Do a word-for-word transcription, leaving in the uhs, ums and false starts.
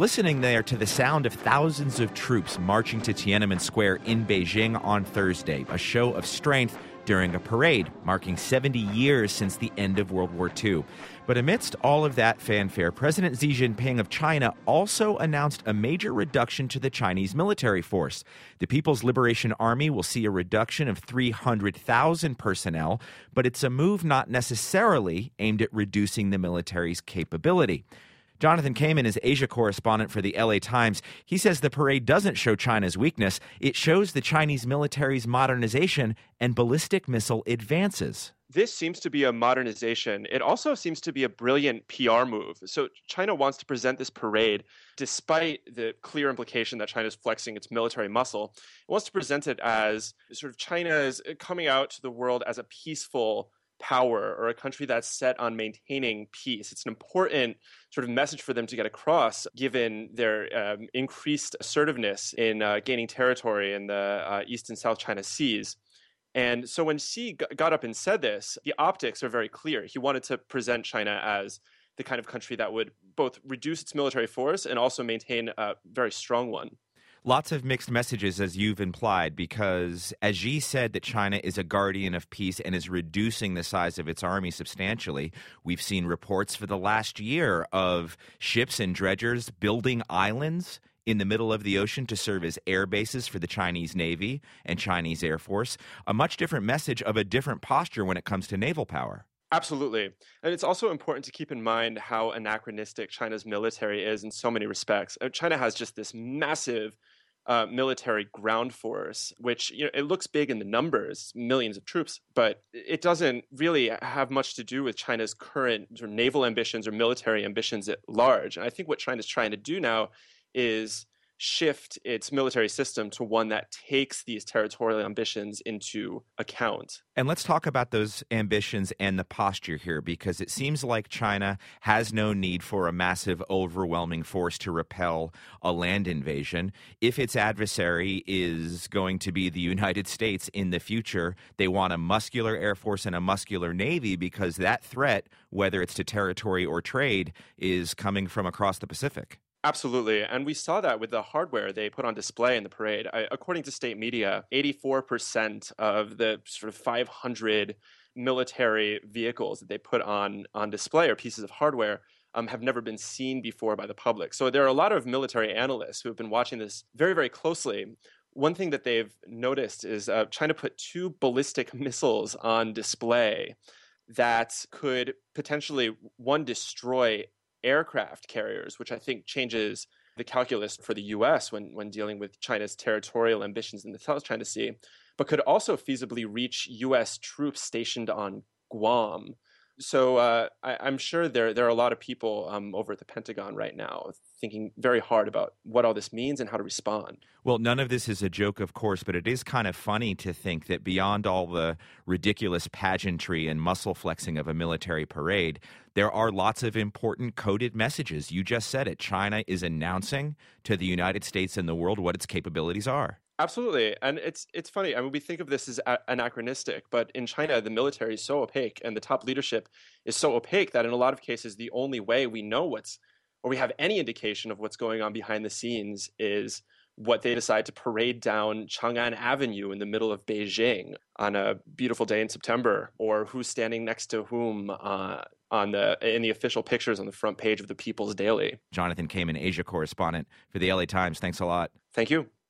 listening there to the sound of thousands of troops marching to Tiananmen Square in Beijing on Thursday, a show of strength during a parade marking seventy years since the end of World War Two. But amidst all of that fanfare, President Xi Jinping of China also announced a major reduction to the Chinese military force. The People's Liberation Army will see a reduction of three hundred thousand personnel, but it's a move not necessarily aimed at reducing the military's capability. Jonathan Kamen is Asia correspondent for the L A Times. He says the parade doesn't show China's weakness. It shows the Chinese military's modernization and ballistic missile advances. This seems to be a modernization. It also seems to be a brilliant P R move. So China wants to present this parade, despite the clear implication that China is flexing its military muscle. It wants to present it as sort of China is coming out to the world as a peaceful power or a country that's set on maintaining peace. It's an important sort of message for them to get across, given their um, increased assertiveness in uh, gaining territory in the uh, East and South China Seas. And so when Xi got up and said this, the optics are very clear. He wanted to present China as the kind of country that would both reduce its military force and also maintain a very strong one. Lots of mixed messages, as you've implied, because as Xi said that China is a guardian of peace and is reducing the size of its army substantially, we've seen reports for the last year of ships and dredgers building islands in the middle of the ocean to serve as air bases for the Chinese Navy and Chinese Air Force. A much different message of a different posture when it comes to naval power. Absolutely. And it's also important to keep in mind how anachronistic China's military is in so many respects. China has just this massive uh, military ground force, which, you know, it looks big in the numbers, millions of troops, but it doesn't really have much to do with China's current sort of naval ambitions or military ambitions at large. And I think what China's trying to do now is shift its military system to one that takes these territorial ambitions into account. And let's talk about those ambitions and the posture here, because it seems like China has no need for a massive, overwhelming force to repel a land invasion. If its adversary is going to be the United States in the future, they want a muscular Air Force and a muscular Navy, because that threat, whether it's to territory or trade, is coming from across the Pacific. Absolutely. And we saw that with the hardware they put on display in the parade. I, according to state media, eighty-four percent of the sort of five hundred military vehicles that they put on, on display or pieces of hardware um, have never been seen before by the public. So there are a lot of military analysts who have been watching this very, very closely. One thing that they've noticed is uh, China put two ballistic missiles on display that could potentially, one, destroy aircraft carriers, which I think changes the calculus for the U S when, when dealing with China's territorial ambitions in the South China Sea, but could also feasibly reach U S troops stationed on Guam. So uh, I, I'm sure there there are a lot of people um, over at the Pentagon right now thinking very hard about what all this means and how to respond. Well, none of this is a joke, of course, but it is kind of funny to think that beyond all the ridiculous pageantry and muscle flexing of a military parade, there are lots of important coded messages. You just said it. China is announcing to the United States and the world what its capabilities are. Absolutely. And it's it's funny. I mean, we think of this as a- anachronistic, but in China, the military is so opaque and the top leadership is so opaque that in a lot of cases, the only way we know what's, or we have any indication of what's going on behind the scenes is what they decide to parade down Chang'an Avenue in the middle of Beijing on a beautiful day in September, or who's standing next to whom uh, on the in the official pictures on the front page of the People's Daily. Jonathan Kamen, Asia correspondent for the L A Times. Thanks a lot. Thank you.